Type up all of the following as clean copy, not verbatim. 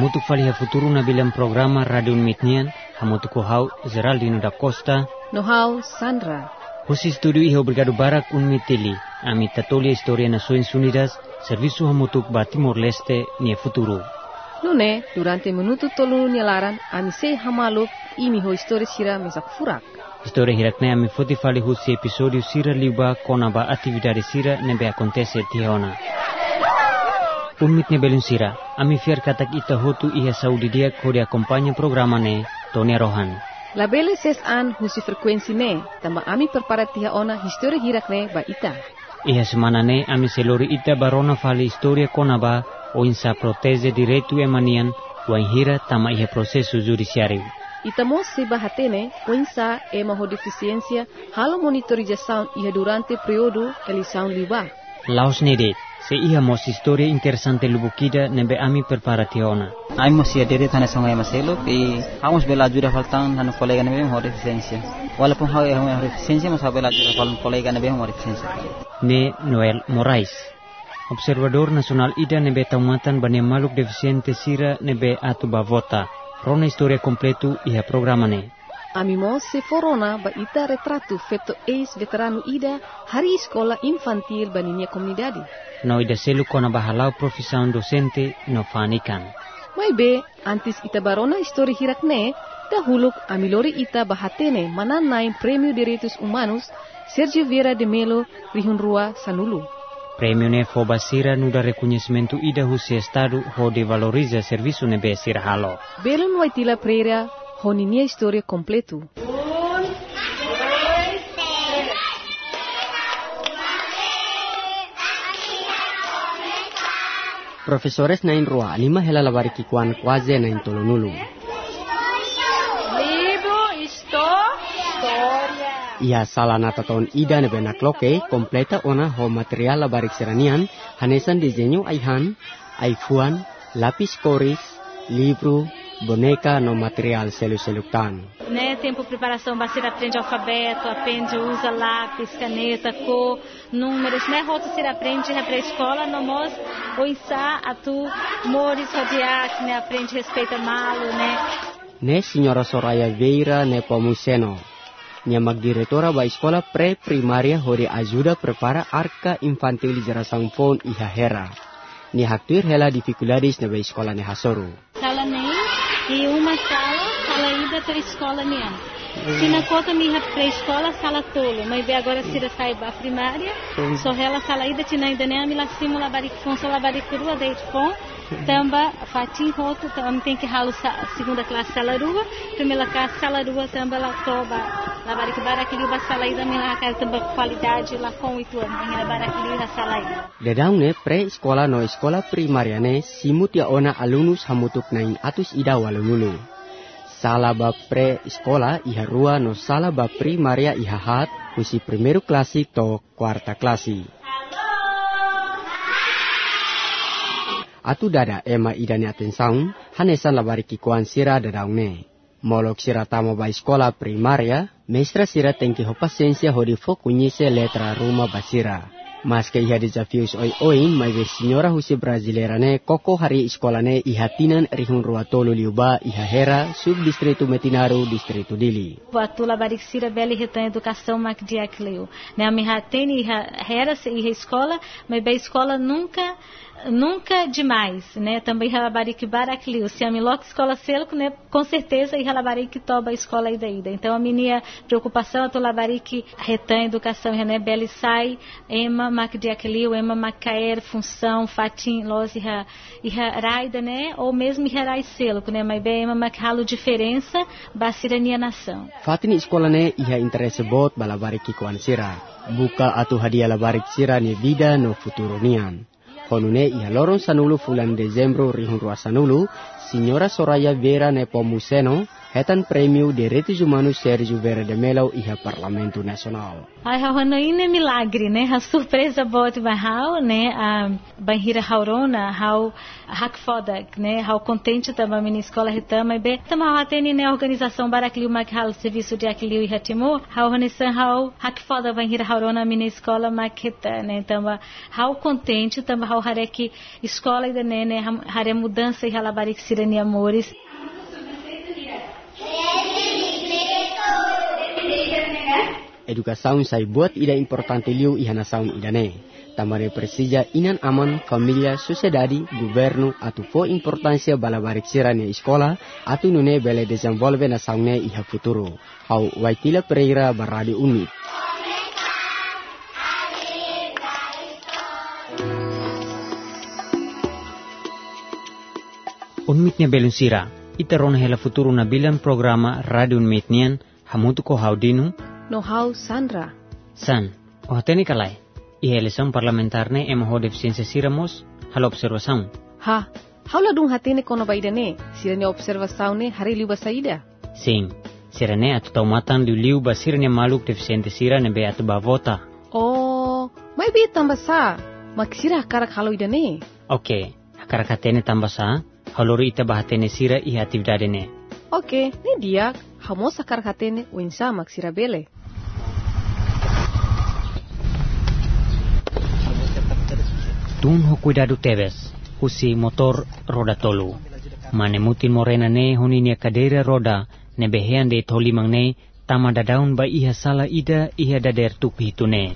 Hamutu faliha futuro na bilang programa Radio Mitnian, hamutu kohau Geraldino da Costa, Nohau Sandra. Husi studio iho Brigado Barak Unmitili, ami tatolia Historia Nações Unidas, serviço hamutuk ba Timor Leste nia futuro. Nune, durante minuto tolu nialaran, ami sei hamaluk imi ho história sira mesak furak. História hirakne ami foti fali husi episódio sira liba kona ba atividade sira nebe acontece tiona. Unmitne belun sira, ami fiar katak ita hotu iha saudi dia kode acompanha programa ne, Tony Rohan. La bele ses an husi frekuensi ne, tamba ami perparatiha ona história hirakne ba ita. Iha semana ne, ami selori ita barona fali história kona ba, o insa protege direito emanian, o hira tama iha processo judiciário. Itamos se bahatene, o insa ema ho deficiência, halo monitorização iha durante período eleição liba. Laos nedet, se iha mos história interessante lubukida nebe ami preparationa. Ai mos ia dere tana songa maselo e hamos bela jura faltan hanu colega nebe ho deficiência. Walaupun ho deficiência mas bela jura faltan colega nebe ho deficiência. Ne Noel Moraes, observador nasional ida nebe taumatan bane maluk deficiente sira nebe atu bavota. Rona história completo iha programa ne. Amimo se forona ba ita retrato feito ex-veterano ida hari escola infantil baninia comunidade. No ida selu kona bahalau profissão docente no fanikan. Mai be, antes ita barona história hirakne, dahuluk amilori ita bahatene mananain Prêmio Direitos Humanos Sergio Vieira de Melo Rihun Rua Sanulu. Prêmio ne fo basira no da reconhecimento ida husi estado ho de valoriza serviço ne be sira halo. Belun waitila preira honinia história completo. Profesores nain rua anima hela labari kikuan kwaze nain tolonulu. Livro História. Ia sala nataton ida nebe nakloke kompleta ona ho material labarik seranian hanesan desenho aihan, aifuan, lapis coris, livro, boneca no material selu-seluktan. Né, tempo preparação, bastante aprende alfabeto, aprende, usa lápis, caneta, cor, números, né, roto se aprende para a escola, no mos, o insá, atu, mores, rodiac, né, aprende, respeita malo, né. Ne, senhora Soraya Vieira Nepomuceno, nia magdiretora ba escola pré-primária hori ajuda prepara arca infantil geração pon iha hera. Ni haktuir hela dificuldades na ba escola ne hasoru. Sala nem e uma sala ida para escola nem. Se na conta minha pré-escola sala tolo, mas agora se sai ba primária, só ela sala ida tina ainda nem a mila simula barik fon só barik rua de fon. Tamba fatin roto tam tem que ralo segunda classe sala rua, primeira classe sala rua tamba la toba la barik barakili ba sala ida mila ka tamba qualidade la com itu minha barakili ha sala ida. Dedang ne pre-sekolah no sekolah primaria ne simut ya ona alunus hamutuk nain atus ida walunulu. Sala ba pre-sekolah iha rua no sala ba primaria iha hat husi primeiro klasi to quarta klasi. Atu dada ema idane atenção, hanesan labari kikuan sira dadaung ne. Molok sira tama ba escola primaria, mestra sira tem que ho paciência ho de focunyise letra ruma basira. Mas que iha desafios oi mai be senhora husi brasileira ne koko hari escola ne ihatinan rihun rua tolo liuba iha hera subdistrito Metinaru distrito Dili. Atu labari sira beli retan educação mak diakleu. Ne ami hateni iha hera iha escola, mas be escola nunca demais, né? Também Halabarik Barakliu, se a Milok escola Selco, né? Com certeza, e Halabarik Toba escola ida. Então, a minha preocupação é que Halabarik retan educação, né? Beli sai, Ema Makdiakliu, Ema Makaer, função, Fatim, Los e Raida, né? Ou mesmo Rai Selco, né? Mas bem, Ema Makhalo diferença, Basirania nação. Fatim escola né? Iha interesse bot balabarik ikuan sira. Buka atu hadiah labarik sira ni vida no futuro nian. Honune iha lorong sanulu fulan Dezembro rihun rua sanulu, Senhora Soraya Vieira Nepomuceno, hetan prêmio Direitos Humanos Sérgio Vera de Mello iha Parlamento Nacional. Ai, hauhana ine milagre, né? A surpresa boa vai hau, né? A banhira haurona, hau hakfoda, né? Hau contente também minha escola retama, be tama hateni né organização barakliu makhal serviço de akliu iha timo, hau hanisan hau hakfoda banhira haurona minha escola makheta, né? Tama hau contente, tama hau hareki escola ida né, hare mudança iha labarik sirani amores. Educação sai buat ida importante liu ihanasaun idane. Tamare presija inan aman, família, sociedade, governo, atu fo importância balabarik sirane escola, atu nune bele desenvolve nasaune iha futuro. Hau Waitila Pereira baradi unit. Unmitnya belunsira, itaron hela futuro na bilang programa Radio Unmitnian, hamutu ko haudinu, no hau Sandra. San, o hateni kalay, ihelesan parlamentarne emaho deficiência siramos, hal observação. Ha, haula dung hatene kono baidane, sirane observação ne hari liu basaida. Sim, sirane atu taumatan liu basirane maluk deficiente sira nebe atu bavota. Oh, mai bi tambasa, maksira karak halau idane. Okay, karak hatene tambasa, halori ita bahatene sira iha atividade ne. Okay, ne dia, hamos karak hatene uinsa maksira bele. Tun ho cuidado teves, husi motor roda tolu. Manemutin morena ne honinia cadeira roda, ne behean de tolimang ne, tama dadaun ba iha sala ida iha dader tupi hitune.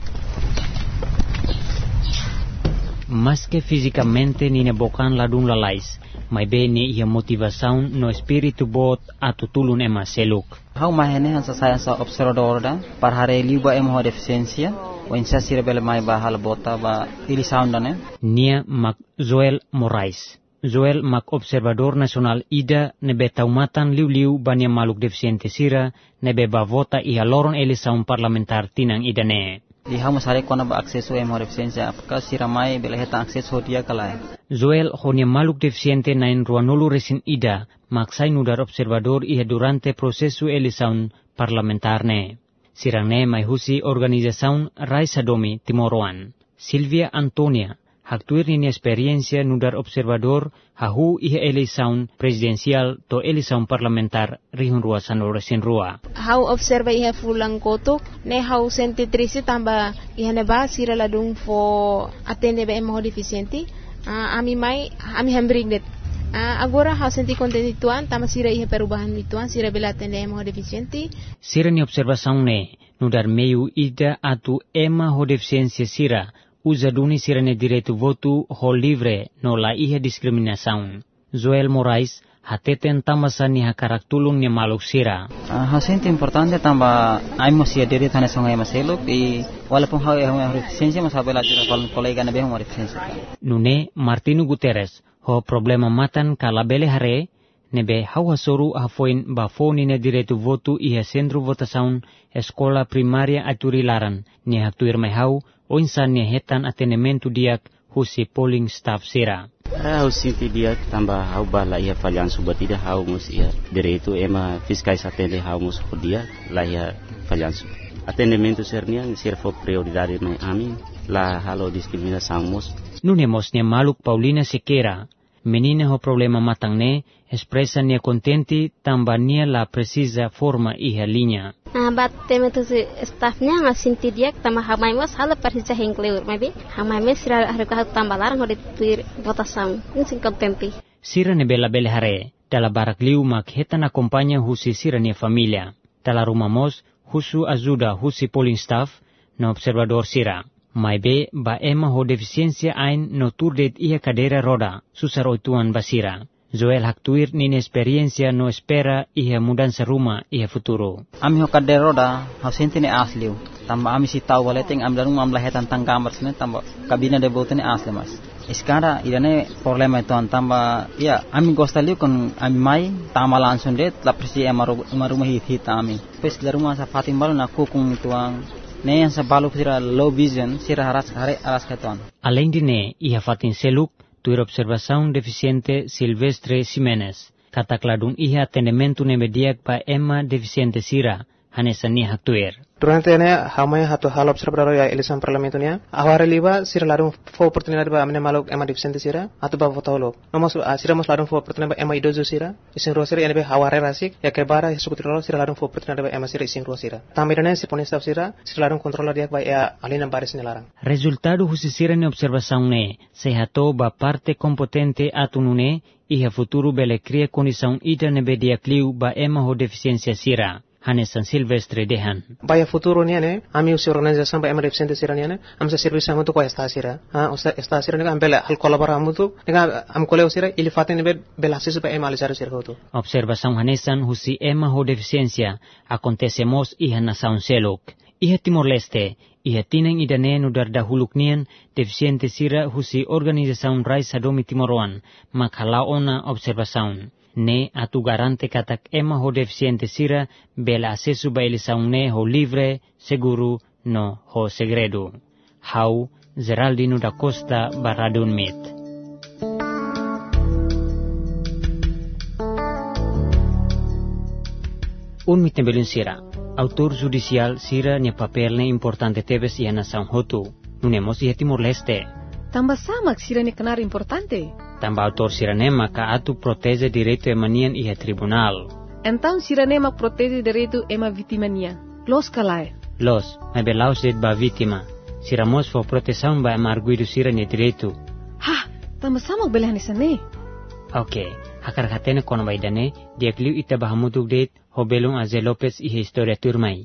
Maske fisicamente ni nebokan ladun lalais, mai be ni iha motivasaun no espiritu bot atu tulun ema seluk. Hau mahene hansa saya sa observador da, par hare liba emo deficiencia. O insa sira bela mai ba hal bota ba ili soundane. Nia mak Joel Morais. Joel mak observador nasional ida nebe taumatan liu bania maluk deficiente sira nebe ba vota iha loron eleição parlamentar tinang ida ne. Di hau masare kona ba akseso emo deficiencia apakah sira mai bela heta akseso dia kalai. Joel honia maluk deficiente nain ruanulu resin ida maksai nudar observador iha durante prosesu eleição parlamentar ne. Sirane mai husi organização Raisa Domi Timoroan. Silvia Antonia, haktuir nini experiencia nudar observador hahu iha eleição presidencial to eleição parlamentar rihun rua sanoresin rua. Hau observa iha fulang kotok, ne hau sentitrisi tamba iha neba sira ladung fo atende be emo deficienti. Ami hambring det. Agora hau senti kontentituan tama sira iha perubahan ituan sira bela atende emo deficienti. Sira ni observação ne nudar meio ida atu ema ho deficiência sira usa duni sira ne direito voto ho livre no la iha discriminação. Joel Morais hateten tamasa ni hakarak tulung ni maluk sira. Hau senti importante tamba aimo sia direito hane songai maselo e walaupun hau emo deficiência mas habela jura kolega na be emo deficiência. Nune Martino Guterres ho problema matan kalabele hare nebe hau hasoru hafoin bafoni ne direito voto iha centro votação escola primária aturilaran ni haktuir mai hau o insan ni hetan atenimento diak husi polling staff sira. Hau sinti diak tambah hau bala iha falhan subat ida hau mus iha direito ema fiskais atende hau mus dia la iha falhan subat. Atendimento sernia sir fo prioridade mai amin la halo discriminação mus. Nunemos ni maluk Paulina Sequeira. Menina ho problema matang ne, expresa nia contenti tamba nia la precisa forma iha linha. Bat tema tu staffnya ngasinti dia tama hamai mas hala persija hengkleur maybe hamai mes sira harga tambah larang hode tuir votação sing contenti. Sira ne bela hare, dala barak liu mak hetan acompanya husi sira nia familia. Dala rumah mos husu ajuda husi polling staff no observador sira. Mai be ba ema ho deficiência ain no turdet iha cadeira roda, susar oituan basira. Joel haktuir nini experiencia no espera iha mudança rumah iha futuro. Ami ho cadeira roda, hau senti ne asliu. Tamba ami si tau waleteng am darung am lahetan tanggamar sene tamba kabina de botene asli mas. Sekarang idane problema itu tamba ya ami gostaliu kon ami mai tama langsung det la presi rumah hit ami. Pes la rumah sa fatim balu na kukung tuang. Ne yang sabalu sira low vision sira aras keton. Além de ne iha fatin seluk tuir observação deficiente Silvestre Ximenes. Katak ladung iha atendimento nebediak pa ema deficiente sira, hanesani haktuer. Durante hamaya hatu hal observador ya eleição parlamento nia aware liba sira ladung fo oportunidade ba amne maluk ema deficiente sira atu ba votolo nomos sira mos ladung fo oportunidade ba ema idozo sira isin ro sira ene aware rasik ya ke bara sukutiro sira ladung fo oportunidade ba ema sira isin ro sira tamirane se pone staff sira ladung controla dia ba ya alina baris ni larang Resultado husisira ne observação ne se hato ba parte competente atunune iha futuro bele cria condição ida nebedia kliu ba ema ho deficiência sira. Hanesan Silvestre Dehan. Baya futuro ni ane, ami usi organização ba ema deficiente sira ni ane, am sa serviço amutu ko esta sira. Esta sira ni am bela hal colabora amutu, nega am coleo sira ili faten ni bela sisu ba ema alisar sira hotu. Observação hanesan husi ema ho deficiência acontecemos iha nasaun selok. Iha Timor-Leste, iha tinang idane nudar dahuluk nian deficiente sira husi organização Rais Hadomi Timoroan, makhalaona observação. Ne atu garante katak ema ho deficiente sira bela acesso ba eleição ne ho livre, seguro, no ho segredo. Hau Geraldino da Costa Baradun Mit. Mitembelun sira, autor judicial sira ne papel ne importante tebes ia nação hotu, nunemos ia Timor-Leste. Tambah samak sira ne kenar importante. Tambah autor siranema ka atu protege direito emanian iha tribunal. Então siranema protege direito ema vitimania. Los kalai. Los, me belaus det ba vítima. Siramos fo proteção ba ema arguido sirane direito. Ha, tambah samak belah ni sane. Okay, hakar hatene kono baidane, dia kliu ita bahamuduk det hobelung Aze Lopez iha historia turmai.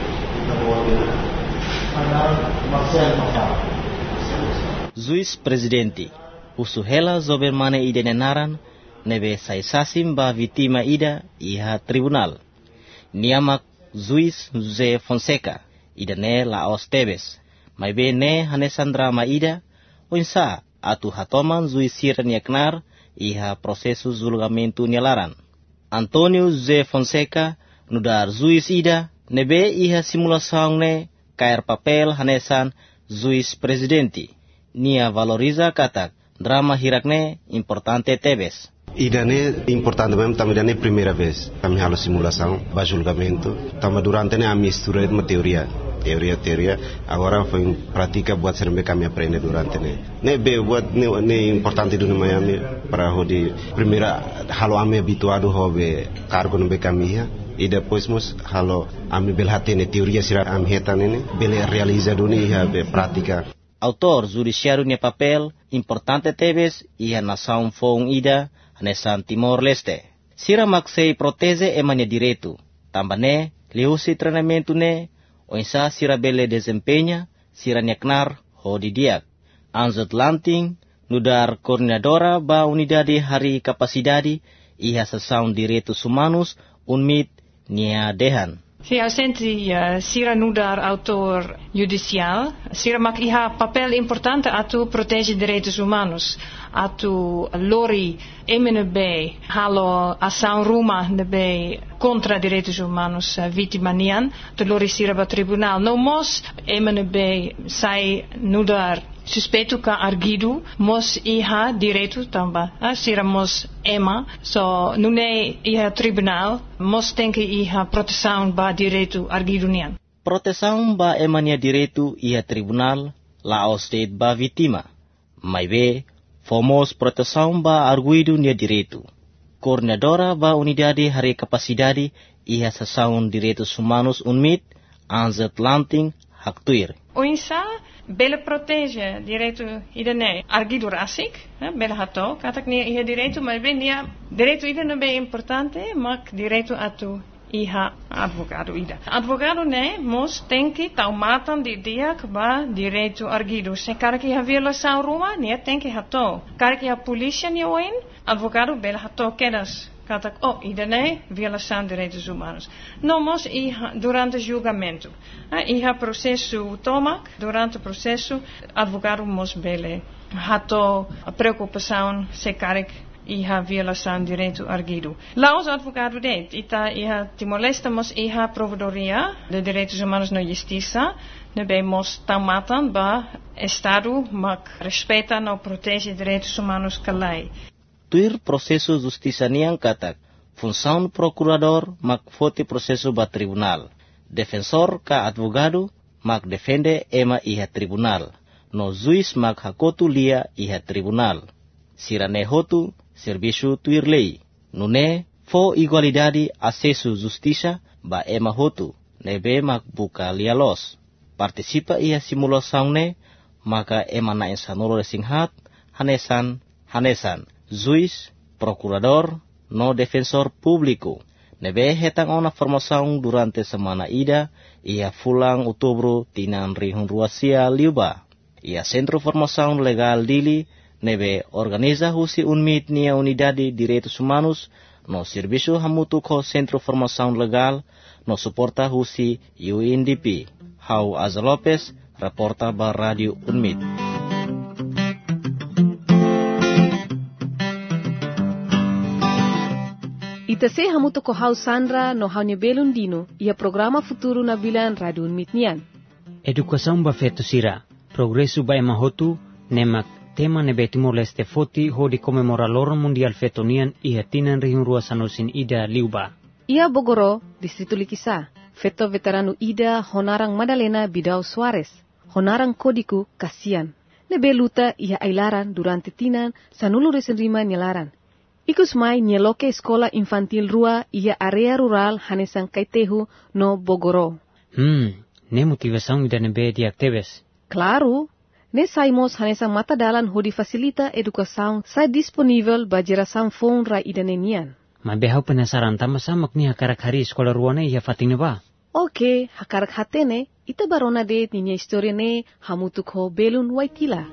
Juiz presidente usuhela zobermane ida nenaran nebe saisasim ba vitima ida iha tribunal. Niamak Juiz José Fonseca ida ne Laos Tebes. Maibe ne hanesandra ma ida oinsa atu hatoman Juiz siran yaknar iha prosesu julgamento nialaran. Antonio José Fonseca nudar Juiz ida nebe iha simulasaung ne kair papel hanesan Juiz presidente. Nia valoriza katak drama hirakne importante Tebes. Idane importante mesmo, também idane primeira vez. Kami halo simulação, ba julgamento. Também durante ne ami estudar uma teoria. Agora foi em prática buat serme kami aprende durante ne. Ne be buat ne importante do Miami para hodi primeira halo ami habituado hobe cargo no be kami ha. E depois mos halo ami belhatene teoria sira ami hetane bele realizado ni ha be prática. Autor judiciário nia papel importante Tebes iha nação fong ida hanesan Timor-Leste. Sira maksei protege emania direito. Tambane liusi treinamento ne oinsa sira bele desempenha sira niaknar ho didiak. Anzot lanting nudar koordinadora ba unidade hari capacidade iha sasaun direitos humanos unmit nia dehan. Se ausenti sira nudar autor judicial, sira mak iha papel importante atu protege direitos humanos, atu lori MNB halo ação ruma nebe contra direitos humanos vitimanian, tu lori sira ba tribunal. No mos MNB sai nudar suspeito ka argidu mos iha direito tamba sira mos ema so nune iha tribunal mos tenke iha proteção ba direito argidu nian proteção ba emania direito iha tribunal Laos state ba vitima maibe fomos proteção ba arguido nia direito coordenadora ba unidade hari capacidade iha sasaun direitos humanos unmit anzet lanting haktuir oinsa bele protege direito idane argido rasik bele hato katak nia iha direito mas bem nia direito idane bem importante mak direito atu iha advogado ida advogado ne mos tenki taumatan di dia ba direito argido se karaki ha violação ruma nia tenki hato karaki ha polícia nia oin advogado bele hato kedas katak idane violação de direitos humanos. Nomos durante o julgamento. Iha processo tomak, durante o processo, advogado mos bele. Hato preocupação se carek iha violação de direito argido. Laos advogado det, iha Timor-Leste mos iha provedoria de direitos humanos no justiça, nebe mos tamatan ba Estado mak respeita no protege direitos humanos kalai. tuir prosesu justisa niang katak. Função procurador mak foti prosesu ba tribunal. Defensor ka advogado mak defende ema iha tribunal. No juiz mak hakotu lia iha tribunal. Sirane hotu serviço tuir lei. Nune fo igualdade acesso justiça ba ema hotu. Nebe mak buka lia los. Participa iha simulação ne maka ema na insanolo resinghat hanesan juiz procurador no defensor público. Nebe hetang ona formação durante semana ida ia fulang outubro tinan rihun ruasia liuba. Ia centro formação legal dili nebe organiza husi unmit nia unidade direitos humanos no serviço hamutu ko centro formação legal no suporta husi UNDP. Hau Aza Lopez, reporta ba Radio Unmit. Itase hamuto ko hau Sandra no hau belun dino, ia programa futuro na bilan Radio Unmit nian. Educação ba feto sira, progresso ba emahotu, nemak tema nebe Timor-Leste foti ho di comemoralor mundial feto nian ia tinan rihun ruasanosin ida liuba. Ia Bogoro, distrito Likisa, feto veterano ida Honarang Madalena Bidau Suarez, Honarang Kodiku Kasian. Nebe luta ia ailaran durante tinan sanulu resenrima nyelaran. Ikus mai nyeloke sekolah infantil rua ia area rural hanesan kaitehu no Bogoro. Ne motivação ida nebe di actives. Claro, ne saimos hanesan mata dalan ho di fasilita educação sai disponível ba geração phone ra ida nenian. Mabehau penasaran tama samak ni hakarak hari sekolah ruane ia fating ba? Oke, hakarak hatene ita barona de ninya historia ne hamutuk ho belun waitila.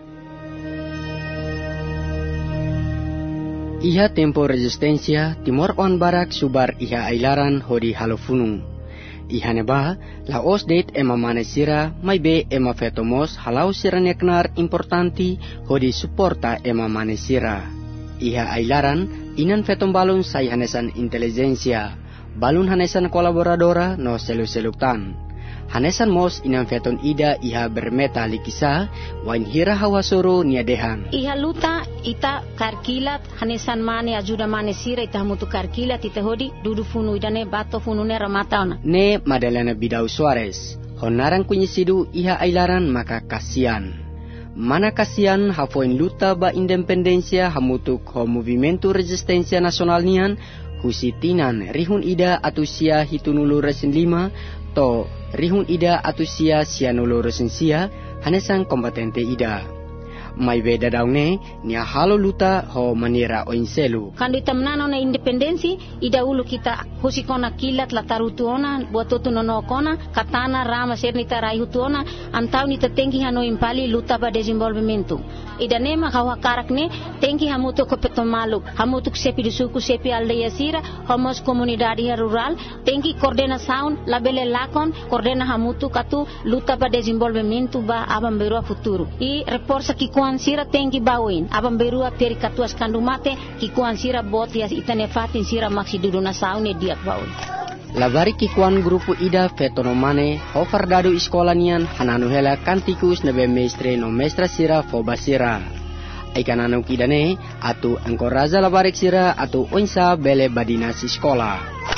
Iha tempo resistencia Timor on barak subar iha ailaran hodi halofunung. Iha neba la os date ema manesira mai be ema fetomos halau siraneknar importanti hodi suporta ema manesira. Iha ailaran inan fetom balun say hanesan intelijensia, balun hanesan kolaboradora no selu-seluktan. Hanesan mos inan feton ida iha bermeta likisa, wain hira hawasoro niadehan. Iha luta ita karkilat hanesan mane ajuda mane sira ita mutu karkilat ita hodi dudu funu idane bato funu ne ramataona. Ne Madalena Bidau Suarez, honarang kunyisidu iha ailaran maka kasian. Mana kasian hafoin luta ba independensia hamutuk ho movimento resistencia nasional nian husitinan rihun ida atusia hitunulu resin 5 to rihun ida atusia sianulu resin sia hanesan kompetente ida. Mai beda daune nia halo luta ho manira oinselu. Kando ita menano na independensi ida ulu kita husikona kilat latarutuona buatotu nono kona katana rama sernita raihutuona antau nita tengi hano impali luta ba desenvolvimento. Ida nema kawa karakne tengi hamutu kopeto malu hamutu sepi disuku sepi aldeia sira homos komunidade rural tengi coordenação labele lakon coordena hamutu katu luta ba desenvolvimento ba abam berua futuro. I reporsa kikuan sira tengi bawin abam berua peri katuas kandumate kikuan sira botias itane fatin sira maksi duduna saune diak bawin. Labari kikuan grupu ida fetonomane hofardadu iskolanian hananuhela kantikus nebe mestre no mestra sira fobasira. Aikananu kidane atu angkoraza labarik sira atu onsa bele badinasi sekolah.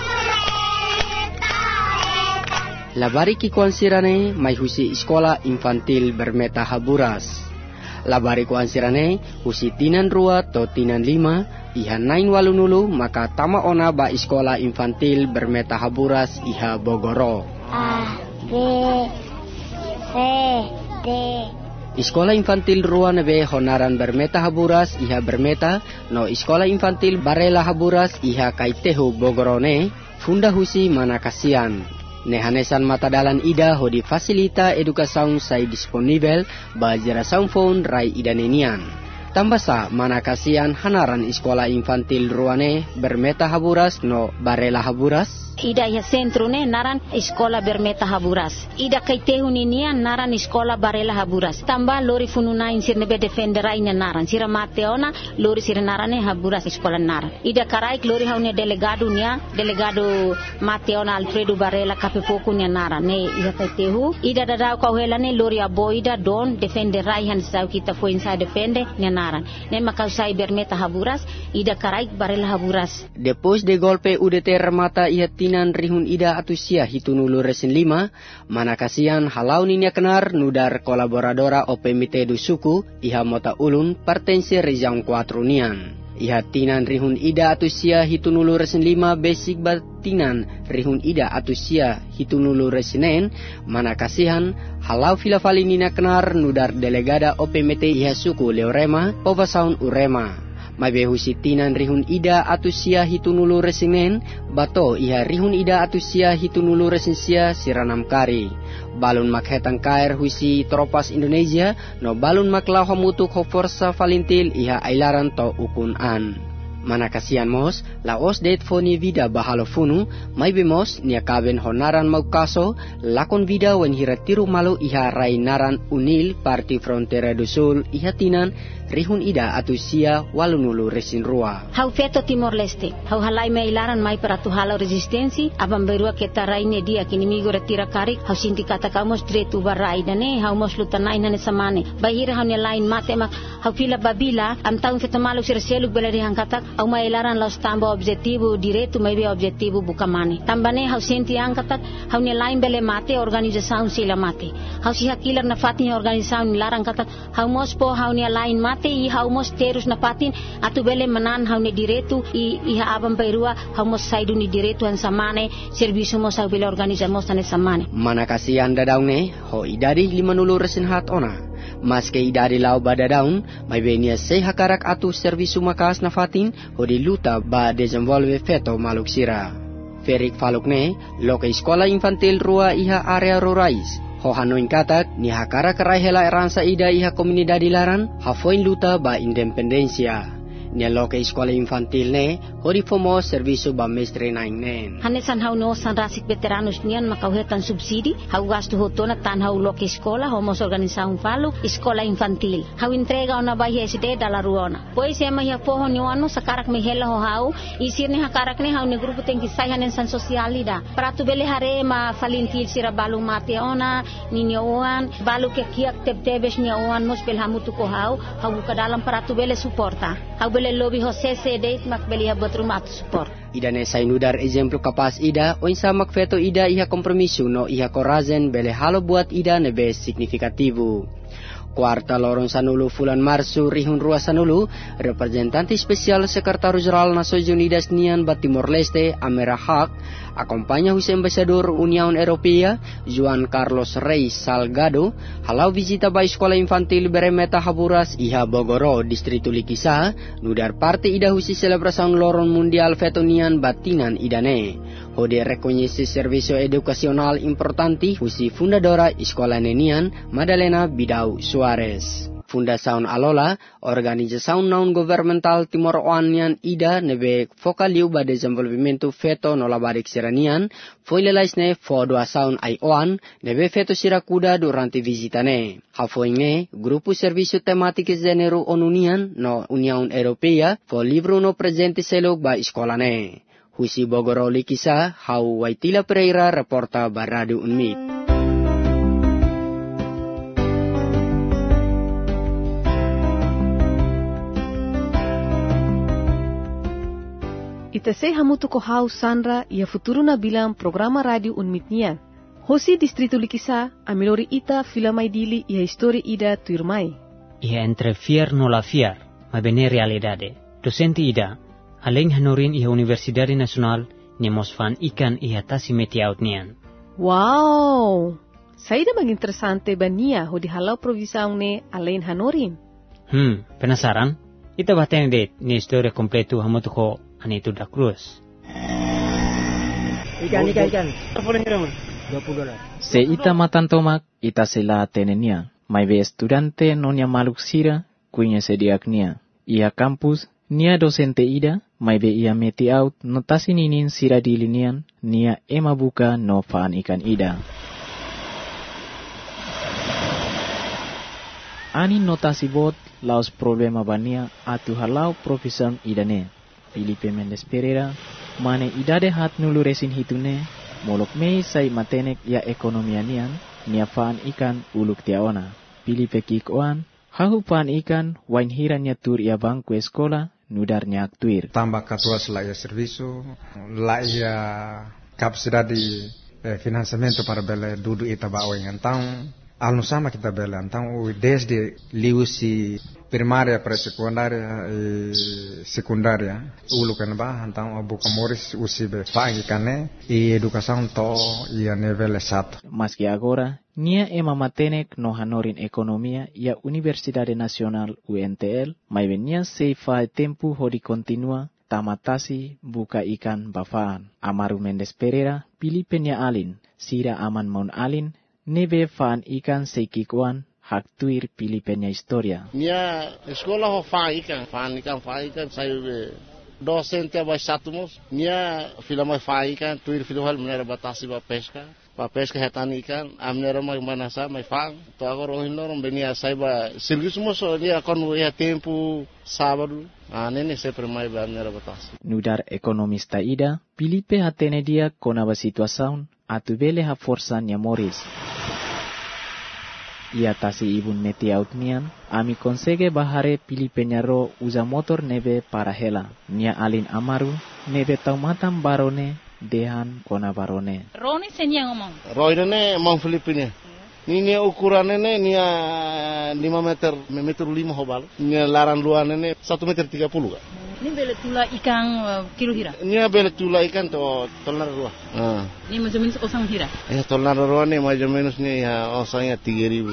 Labari kikuan sirane mai husi sekolah infantil bermeta haburas. Labari kuan sirane husi tinan rua to tinan 5 iha 9 walunulu maka tama ona ba sekolah infantil bermeta haburas iha Bogoro. A B C D. Sekolah infantil rua nebe honaran bermeta haburas iha bermeta no sekolah infantil barela haburas iha kaitehu Bogoro ne funda husi mana kasian. Nehanesan matadalan ida ho di fasilita edukasaun sai disponibel ba jerasaun phone rai ida nenian. Tambasa mana kasian hanaran sekolah infantil ruane bermeta haburas no barela haburas. ida iha sentro ne naran Escola Bermeta Haburas. Ida kaitehu ninia naran Escola Barela Haburas. Tamba lori fununa insir nebe defendera ina naran. Sira mateona lori sira narane Haburas Escola naran. Ida karaik lori haunia delegado Mateona Alfredo Barela kapepoku nia naran. Ne ida kaitehu. Ida dadau kauhela ne lori aboida don defendera ihan sau kita foi inside defende nia naran. Ne makausai Bermeta Haburas. Ida karaik Barela Haburas. Depois de golpe UDT remata ihatinan rihun ida atusia hitunulu resin 5, mana kasihan halau ninya kenar nudar kolaboradora OPMT du suku iha mota ulun partensi Rizang 4 nian. Ihatinan rihun ida atusia hitunulu resin 5 basic batinan rihun ida atusia hitunulu resinen, mana kasihan halau filafali ninya kenar nudar delegada OPMT iha suku Leorema Povasaun Urema. Mabehusitinan rihun ida atusia hitunulu resinen bato iha rihun ida atusia hitunulu resensia siranam kari balun makhetang kair husi tropas Indonesia no balun maklau hamutuk ho forsa valintil iha ailaran to ukun an. Mana kasihan mos laos det foni vida bahalo funu mai bemos nia kaben honaran mau kaso lakon vida wen hiratiru malu iha rainaran unil parti frontera do sul iha tinan rihun ida atusia walunulu resin rua. Hau feto Timor Leste, hau halai mai laran mai peratu halau resistensi, abang berua kita raine dia kini migo retira karik, hau sinti kata kaumos dretu barai dane, hau mos lutanai nane samane. Bahira hau ne lain mate mak hau fila babila, am taun feto malu sirseluk beleri hangkatak, hau mai laran laus tamba objektibu diretu mai be objektibu buka mane. Tambane hau sinti hangkatak, hau ne lain bele mate organisasaun sila mate. Hau si hakilar na fatihnya organisasaun larang katak, hau mos po hau ne lain mate i hau mos terus na patin atu bele menan hau ne diretu iha abang perua hau mos saidu ni diretu han samane servisu mos hau bele organisa mos tane samane. Mana kasihan dadaung ne ho idadi 50 resin hat ona maske idadi lau badadaun mai benia sei hakarak atu servisu makas na fatin ho di luta ba desenvolve feto maluk sira. Ferik faluk ne loke sekolah infantil rua iha area rurais ho hanoin katak ni hakara kerai hela eransa ida iha komunidad dilaran hafoin luta ba independencia ni loke sekolah infantil ne hori fomo servisu ba mestre naing nen hanesan hau no san rasik veteranos nian makauhetan subsidi hau gastu hotona tan hau loke sekolah homos organisaun falu sekolah infantil hau entrega ona ba SD dala ruona pois ema ya poho ni wanu sakarak me hela ho hau isir ni hakarak ne hau ne grupo tengki sai hanesan sosialida pratu bele hare ma falintil sira balu mate ona ninyo wan balu ke kiak tebtebes ni wan mos bel hamutu ko hau ka dalam pratu bele suporta hau bele lobby ho CCD mak bele ya rumah support. Ida ne sainudar exemplo kapas ida oin samak feto ida iha kompromisu no iha korazen bele halo buat ida nebe signifikativu. Kuarta lorong sanulu fulan Marsu rihun rua sanulu representante spesial Sekretario Jeneral Nações Unidas nian ba Timor Leste Amera Haq acompaña hus Embajador União Europeia Juan Carlos Reis Salgado halau visita ba sekolah infantil Bermeta Haburas iha Bogoro distrito Likisa nudar parte ida husi selebrasaun lorong mundial fetonian batinan idane hode reconhece servicio educacional importante husi fundadora sekolah nenian Madalena Bidau Suarez. Fundasaun Alola, organisasaun non-governmental Timor Oanian ida nebe fokaliu ba desenvolvimento feto no labarik siranian, foi lelaisne fo doasaun ai oan nebe feto sirakuda durante visitane. Hafoinge, grupo servicio tematikis genero onunian no União Europeia fo livro no presente selog ba iskolane. Husi Bogoro Likisa, hau Waitila Pereira reporta ba Radio Unmit. Itasei hamutu ko hau Sandra ia futuro na bilang programa radio Unmit nian. Hosi distrito Likisa amilori ita filamai dili ia histori ida tuirmai. Ia entre fiar no la fiar, ma bene realidade. Docente ida, aleng hanorin ia Universidade Nacional ni mosfan ikan ia tasi metiaut nian. Wow! Saida bang interesante bania ho di halau provisaung ne aleng hanorin. Penasaran? Ita baten det ni histori kompletu hamutu ko Anitu da Cruz. Ikan. $20. Se ita matan tomak, ita sela tenenia. Mai be estudante nonya maluk sira, kuinya sediaknia. Ia kampus, nia docente ida, mai be ia meti out notasi ninin sira di linian, nia ema buka no faan ikan ida. Ani notasi bot laos problema bania atu halau profesion idane. Filipe Mendes Pereira, mane idade hat nulu resin hitune, molok mei sai matenek ya ekonomianian, nia faan ikan uluk tiaona. Filipe kikoan, hahu faan ikan, wain hiranya tur ia bangku eskola, nudarnya aktuir. Tambah katua selaya serviço, laia capacidade de financiamento para bela dudu itabao então, alno sama kita bela, então desde liusi primária para secundária, ulukan ba, então buka moris usi be fagi kane e educação to ia nível 1. Maski agora, nia ema matenek no hanorin ekonomia ia Universidade Nacional UNTL, mai venia seifa tempo hodi continua tamatasi buka ikan bafaan. Amaru Mendes Pereira, Pilipenya alin, sira aman maun alin, nebe faan ikan seikikuan, hak tuir Pilipenya historia. Nia sekolah ho faan ikan saya docente abas satumus, nia filama faan ikan, tuir filohal menera batasi ba pesca hetan ikan, amnera mai manasa mai fang, to agora o hinorom benia saiba serviço moço nia quando ia tempo sábado, nene sempre mai ba amnera batasi. Nudar ekonomista ida, Filipe hatene dia konaba situasaun, atu bele ha forsa nia Moris. Ia tasi ibun meti outnian, ami konsege bahare Pilipenya ro uza motor nebe para hela. Nia alin amaru, nebe taumatam barone, dehan kona barone. Roni senya ngomong. Roy ne mang Filipina. Ini ukurannya nia 5 meter 5 hobal. Nia laran luannya 1 meter 30 kan. Ini bele tula ikan kilo hira. Nia bele tula ikan to tolnar rua. Ini mais ou menos osang hira. Ya tolnar rua nih mais ou menos nih ya osangnya 3.000.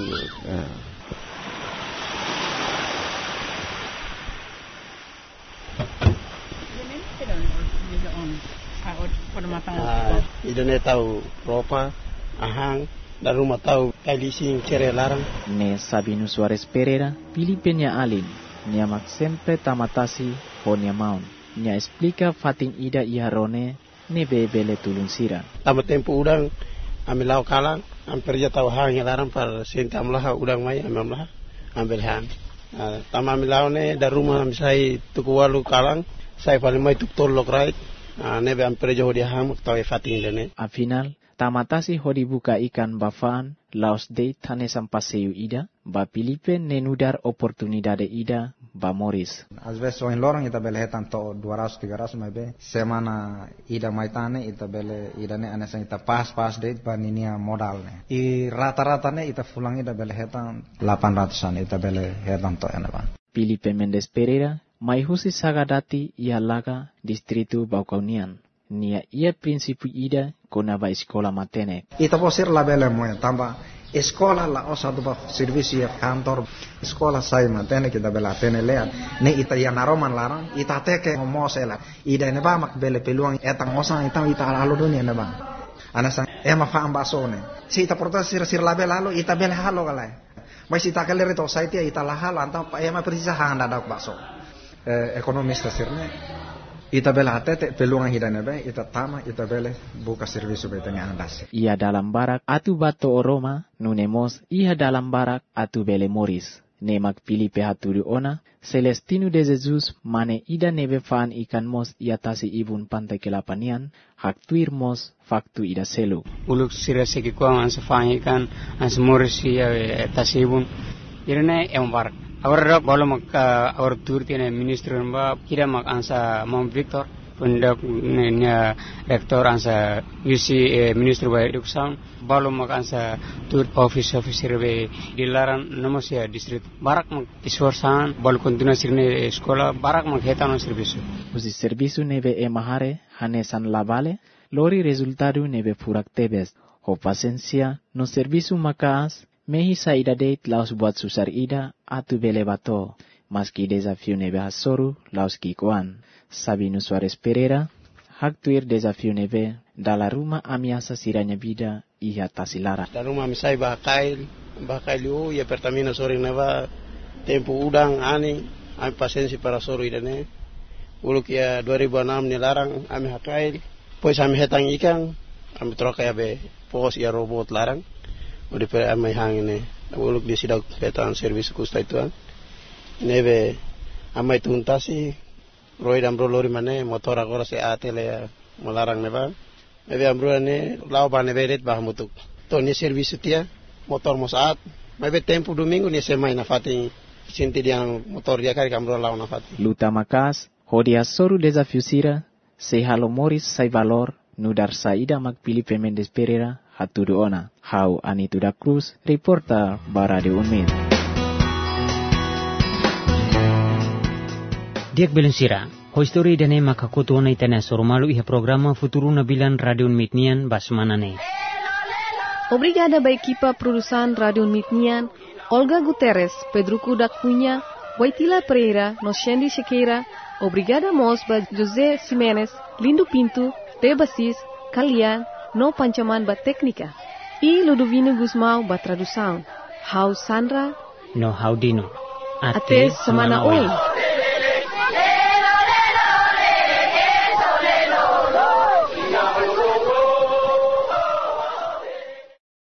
Idone tahu ropa, ahang, dan rumah tahu kalisi kere larang. Ne Sabino Suarez Pereira, Pilipenya alin, niamak sempre tamatasi honia maun. Nia explica fatin ida iharone, ne bebele tulun sira. Tama tempo udang, amilau kalang, amperja tahu hang larang par sente amlah udang mai amlah, ambil hang. Tama amilau ne dan rumah misai tuku walu kalang, saya paling mai tuk tolok right. Nebe amperejo hodi ham tawe fating dene. A final, tamatasi hodi buka ikan bafaan, laos de tane sampaseyu ida, ba Filipe nenudar oportunidade ida, ba Moris. Às vezes o lorong ita bele hetan to 200-300 mebe, semana ida maitane ita bele ida ne anesa ita pas de ba ninia modal ne. I rata-rata ne ita fulang ida bele hetan 800an ita bele hetan to ena ba. Filipe Mendes Pereira, mai husi sagadati ia laga distritu Baukaunian. Nia ia prinsipu ida konaba sekolah matenek. Ita posir la bele moe tamba sekolah la osa duba servisi kantor sekolah sai matenek kita bela tene leat. Ne ita ya naroman larang ita teke ngomosela. Ida ne ba mak bele peluang etang osa ita alo dunia ne ba. Anasang ema fa ambasone. Si ita porta sir la bele halo ita bele halo kalai. Mas ita keler to sai tia ita la halo anta ema precisa handa dak baso. Ekonomista sirne ita bela atete peluang hidana be ita tama ita bele buka servisu betanya andas. Ia dalam barak atu bato oroma nunemos ia dalam barak atu bele Moris. Nemak Filipe haturi ona Celestino de Jesus mane ida nebe fan ikan mos ia tasi ibun pantai kelapanian hak tuir mos faktu ida selu. Uluk sirase ki kuang ansa fan ikan ansa Moris ia tasi ibun irene embar. Awar bolo mak awar tur tiene ministro nba kira mak ansa Mom Victor pundak nya rektor ansa UC ministro ba edukasyon bolo mak ansa tur officer be dilaran nomosia distrik barak mak iswarsan bol continua sirne sekolah barak mak hetano servisu usi servisu nebe emahare hanesan labale lori resultado nebe furak tebes ho pasencia no servisu makas mehi saida date laos buat susar ida atu bele bato. Maski desafio nebe hasoru laos kikuan. Sabino Suarez Pereira, hak tuir desafio nebe dala rumah amiasa siranya bida iha tasilara. Da rumah misai bakail liu ya pertamina sore neba tempo udang ani am pasensi para soru idane uluk ya 2006 ni larang ami hakail pois ami hetang ikan ami troka ya be pos ya robot larang udi per ami hangine uluk di sidak petan servis kusta itu nebe amai tuntasi roi dam lori mane motor agora se atele ya melarang neba nebe amru ne lau bane bedet bah mutuk to ni servis tia motor mosaat mebe tempo domingo ni semai na fati sinti dia motor dia kari kamro lau na fati luta makas hodia soru desafio sira se halo moris sai valor nudar saida magpili Mendes Pereira hatudu ona hau Anitu da Cruz reporter Barade Umid. Diak Belensira, histori dane makakutu na itana soromalu iha programa futuru na bilan Radio Mitnian basmanane. Obrigada ba equipa produção Radio Mitnian, Olga Guterres, Pedro Kudak Cunha, Waitila Pereira, Noshendi Shekeira, obrigada mos ba José Ximenes, Lindo Pinto, Tebasis, Kalian, no Panchaman ba Técnica. E Ludovino Guzmão ba tradução. Hau Sandra, no Hau Dino. Até semana oi.